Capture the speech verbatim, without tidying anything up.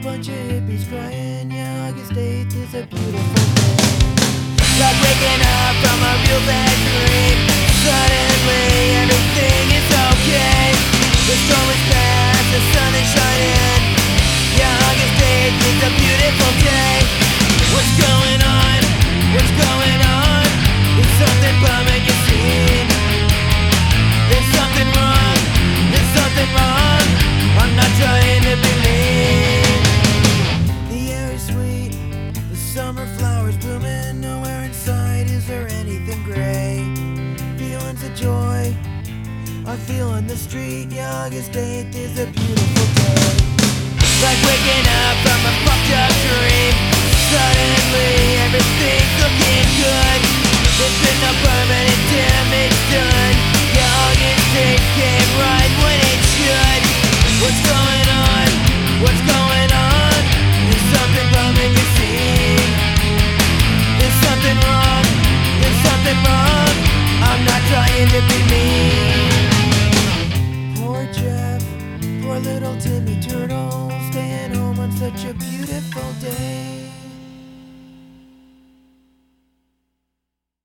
bunch of hippies crying, yeah, August eighth is a beautiful day. Like waking up from a real bad dream. Suddenly everything is okay. The storm is past, the sun is shining. Yeah, August eighth is a beautiful day. What's going on? What's going on? There's something bumming your scene. There's something wrong. There's something wrong. I'm not trying to be mean. The air is sweet. The summer flowers blooming. Nowhere inside is there anything gray. Feelings of joy I feel on the street. Yeah, August eighth is a beautiful day. Like waking up from a fucked up dream. Suddenly everything's looking good. There's been no permanent damage done. Yeah, August eighth came right when it should. What's going on? What's going on? There's something bumming your scene. There's something wrong. There's something wrong. I'm not trying to be mean. Poor Jeff, poor little Timmy Turtle, staying home on such a beautiful day.